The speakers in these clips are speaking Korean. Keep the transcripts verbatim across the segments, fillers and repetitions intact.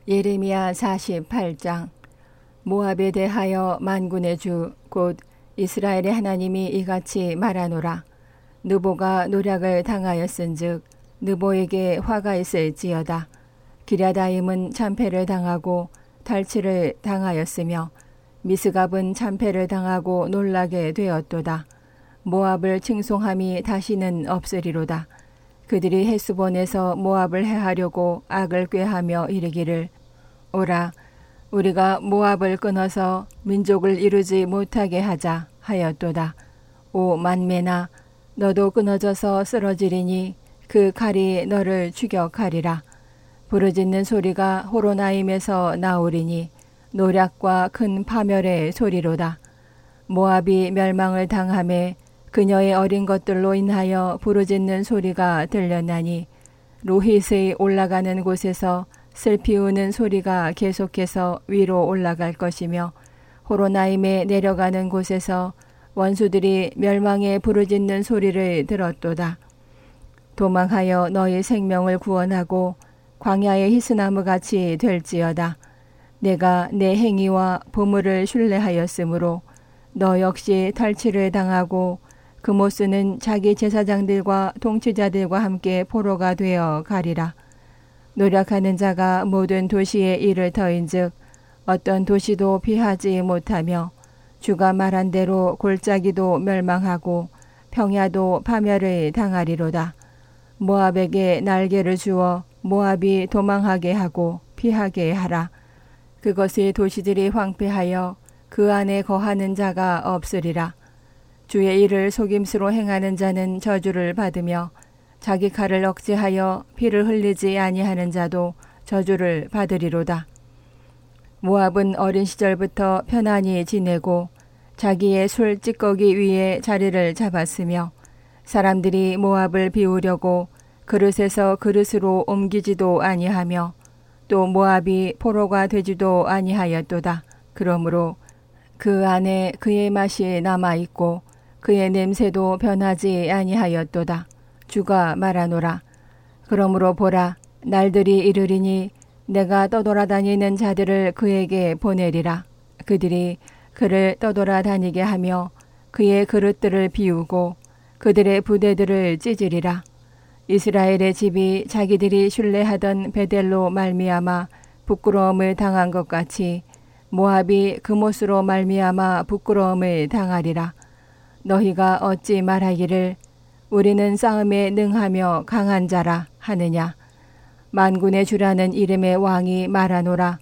예레미야 사십팔 장. 모압에 대하여 만군의 주 곧 이스라엘의 하나님이 이같이 말하노라. 느보가 노략을 당하였은즉 느보에게 화가 있을지어다. 기랴다임은 참패를 당하고 탈취를 당하였으며 미스갑은 참패를 당하고 놀라게 되었도다. 모압을 칭송함이 다시는 없으리로다. 그들이 헤스본에서 모압을 해하려고 악을 꾀하며 이르기를 오라 우리가 모압을 끊어서 민족을 이루지 못하게 하자 하였도다. 오 만메나 너도 끊어져서 쓰러지리니 그 칼이 너를 추격하리라. 부르짖는 소리가 호로나임에서 나오리니 노략과 큰 파멸의 소리로다. 모압이 멸망을 당하매 그녀의 어린 것들로 인하여 부르짖는 소리가 들렸나니 로힛의 올라가는 곳에서 슬피 우는 소리가 계속해서 위로 올라갈 것이며 호로나임에 내려가는 곳에서 원수들이 멸망에 부르짖는 소리를 들었도다. 도망하여 너희 생명을 구원하고 광야의 히스나무같이 될지어다. 내가 내 행위와 보물을 신뢰하였으므로 너 역시 탈취를 당하고 그모스는 자기 제사장들과 통치자들과 함께 포로가 되어 가리라. 노력하는 자가 모든 도시에 이를 터인즉 어떤 도시도 피하지 못하며 주가 말한 대로 골짜기도 멸망하고 평야도 파멸을 당하리로다. 모압에게 날개를 주어 모압이 도망하게 하고 피하게 하라. 그것의 도시들이 황폐하여 그 안에 거하는 자가 없으리라. 주의 일을 속임수로 행하는 자는 저주를 받으며 자기 칼을 억제하여 피를 흘리지 아니하는 자도 저주를 받으리로다. 모압은 어린 시절부터 편안히 지내고 자기의 술 찌꺼기 위에 자리를 잡았으며 사람들이 모압을 비우려고 그릇에서 그릇으로 옮기지도 아니하며 또 모압이 포로가 되지도 아니하였도다. 그러므로 그 안에 그의 맛이 남아있고 그의 냄새도 변하지 아니하였도다. 주가 말하노라. 그러므로 보라 날들이 이르리니 내가 떠돌아다니는 자들을 그에게 보내리라. 그들이 그를 떠돌아다니게 하며 그의 그릇들을 비우고 그들의 부대들을 찢으리라. 이스라엘의 집이 자기들이 신뢰하던 베델로 말미암아 부끄러움을 당한 것 같이 모압이 그못으로 말미암아 부끄러움을 당하리라. 너희가 어찌 말하기를 우리는 싸움에 능하며 강한 자라 하느냐. 만군의 주라는 이름의 왕이 말하노라.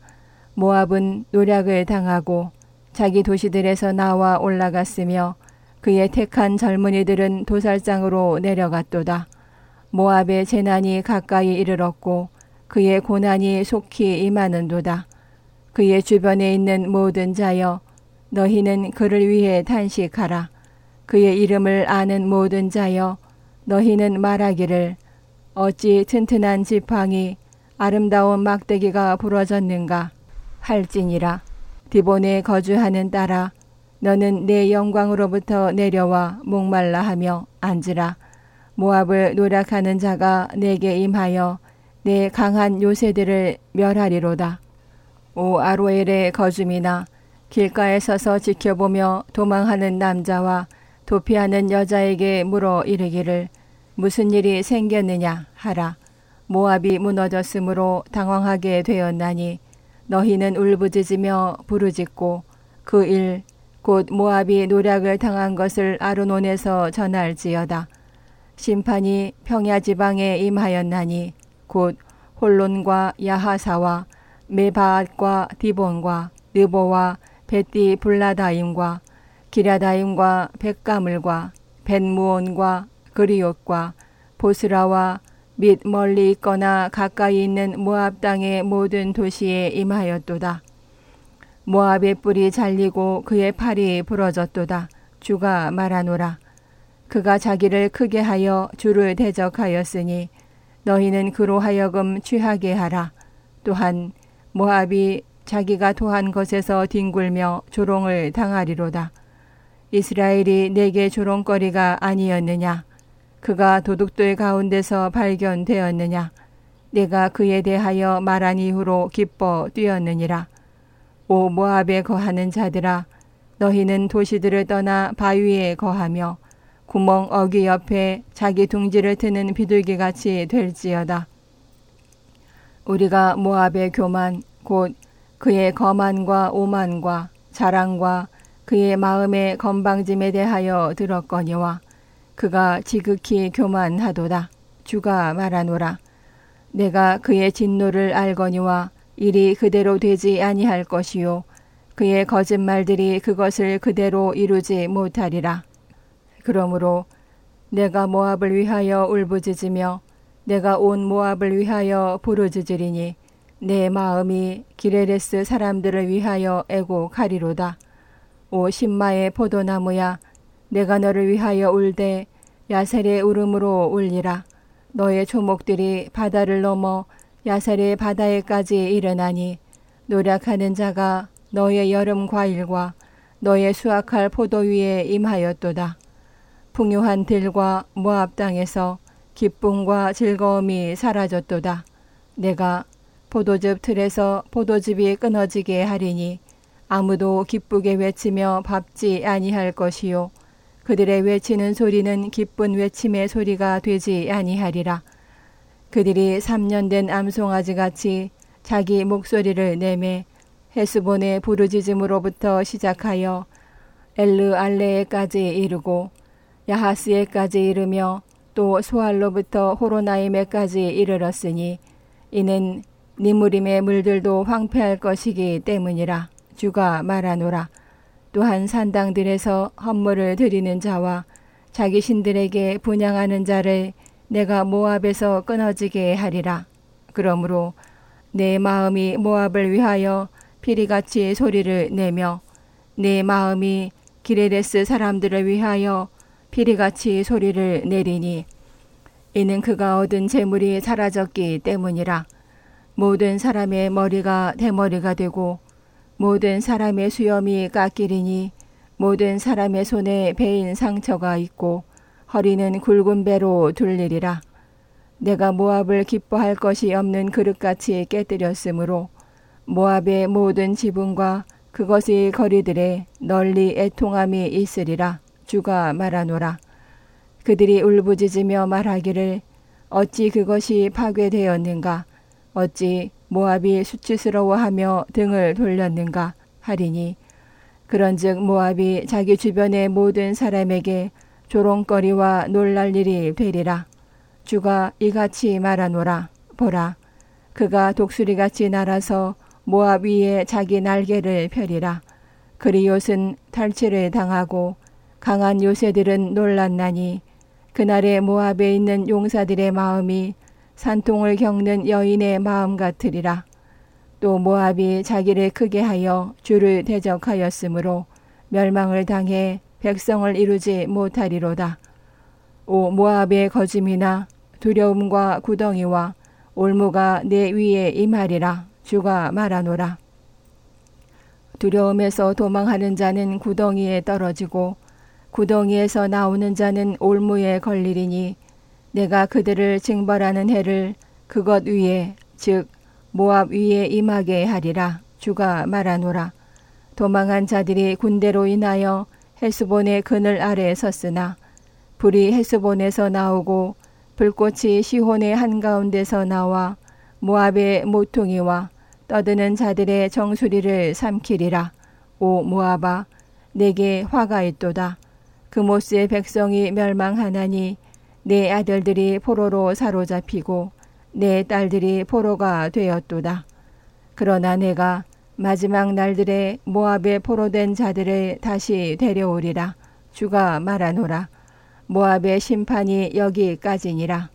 모압은 노략을 당하고 자기 도시들에서 나와 올라갔으며 그의 택한 젊은이들은 도살장으로 내려갔도다. 모압의 재난이 가까이 이르렀고 그의 고난이 속히 임하는도다. 그의 주변에 있는 모든 자여 너희는 그를 위해 탄식하라. 그의 이름을 아는 모든 자여 너희는 말하기를 어찌 튼튼한 지팡이 아름다운 막대기가 부러졌는가 할지니라. 디본에 거주하는 딸아 너는 내 영광으로부터 내려와 목말라 하며 앉으라. 모압을 노략하는 자가 내게 임하여 내 강한 요새들을 멸하리로다. 오 아로엘의 거주민아 길가에 서서 지켜보며 도망하는 남자와 도피하는 여자에게 물어 이르기를 무슨 일이 생겼느냐 하라. 모압이 무너졌으므로 당황하게 되었나니 너희는 울부짖으며 부르짖고 그 일 곧 모압이 노략을 당한 것을 아르논에서 전할지어다. 심판이 평야 지방에 임하였나니 곧 홀론과 야하사와 메바앗과 디본과 느보와 벳디 블라다임과 기랴다임과 벳가물과 벳무온과 그리옷과 보스라와 및 멀리 있거나 가까이 있는 모압 땅의 모든 도시에 임하였도다. 모압의 뿔이 잘리고 그의 팔이 부러졌도다. 주가 말하노라. 그가 자기를 크게 하여 주를 대적하였으니 너희는 그로 하여금 취하게 하라. 또한 모압이 자기가 토한 것에서 뒹굴며 조롱을 당하리로다. 이스라엘이 내게 조롱거리가 아니었느냐. 그가 도둑들 가운데서 발견되었느냐. 내가 그에 대하여 말한 이후로 기뻐 뛰었느니라. 오 모압에 거하는 자들아, 너희는 도시들을 떠나 바위에 거하며 구멍 어귀 옆에 자기 둥지를 트는 비둘기같이 될지어다. 우리가 모압의 교만 곧 그의 거만과 오만과 자랑과 그의 마음의 건방짐에 대하여 들었거니와 그가 지극히 교만하도다. 주가 말하노라. 내가 그의 진노를 알거니와 일이 그대로 되지 아니할 것이요 그의 거짓말들이 그것을 그대로 이루지 못하리라. 그러므로 내가 모압을 위하여 울부짖으며 내가 온 모압을 위하여 부르짖으리니 내 마음이 기레레스 사람들을 위하여 애곡하리로다. 오 신마의 포도나무야, 내가 너를 위하여 울되 야셀의 울음으로 울리라. 너의 초목들이 바다를 넘어 야셀의 바다에까지 이르나니 노력하는 자가 너의 여름 과일과 너의 수확할 포도 위에 임하였도다. 풍요한 들과 모압 땅에서 기쁨과 즐거움이 사라졌도다. 내가 포도즙 틀에서 포도즙이 끊어지게 하리니 아무도 기쁘게 외치며 밟지 아니할 것이요 그들의 외치는 소리는 기쁜 외침의 소리가 되지 아니하리라. 그들이 삼 년 된 암송아지같이 자기 목소리를 내매 헤스본의 부르짖음으로부터 시작하여 엘르알레에까지 이르고 야하스에까지 이르며 또 소알로부터 호로나임에까지 이르렀으니 이는 니무림의 물들도 황폐할 것이기 때문이라. 주가 말하노라. 또한 산당들에서 헌물을 드리는 자와 자기 신들에게 분향하는 자를 내가 모압에서 끊어지게 하리라. 그러므로 내 마음이 모압을 위하여 피리같이 소리를 내며 내 마음이 기레레스 사람들을 위하여 피리같이 소리를 내리니 이는 그가 얻은 재물이 사라졌기 때문이라. 모든 사람의 머리가 대머리가 되고 모든 사람의 수염이 깎이리니 모든 사람의 손에 베인 상처가 있고 허리는 굵은 배로 둘리리라. 내가 모압을 기뻐할 것이 없는 그릇같이 깨뜨렸으므로 모압의 모든 지붕과 그것의 거리들에 널리 애통함이 있으리라. 주가 말하노라. 그들이 울부짖으며 말하기를 어찌 그것이 파괴되었는가, 어찌 모압이 수치스러워하며 등을 돌렸는가 하리니 그런즉 모압이 자기 주변의 모든 사람에게 조롱거리와 놀랄 일이 되리라. 주가 이같이 말하노라. 보라, 그가 독수리같이 날아서 모압 위에 자기 날개를 펴리라. 그리옷은 탈취를 당하고 강한 요새들은 놀랐나니 그날에 모압에 있는 용사들의 마음이 산통을 겪는 여인의 마음 같으리라. 또 모압이 자기를 크게 하여 주를 대적하였으므로 멸망을 당해 백성을 이루지 못하리로다. 오 모압의 거짐이나 두려움과 구덩이와 올무가 내 위에 임하리라. 주가 말하노라. 두려움에서 도망하는 자는 구덩이에 떨어지고 구덩이에서 나오는 자는 올무에 걸리리니 내가 그들을 징벌하는 해를 그것 위에 즉 모압 위에 임하게 하리라. 주가 말하노라. 도망한 자들이 군대로 인하여 헤스본의 그늘 아래 섰으나 불이 헤스본에서 나오고 불꽃이 시혼의 한가운데서 나와 모압의 모퉁이와 떠드는 자들의 정수리를 삼키리라. 오 모압아, 내게 화가 있도다. 그모스의 백성이 멸망하나니 내 아들들이 포로로 사로잡히고 내 딸들이 포로가 되었도다. 그러나 내가 마지막 날들에 모압에 포로된 자들을 다시 데려오리라. 주가 말하노라. 모압의 심판이 여기까지니라.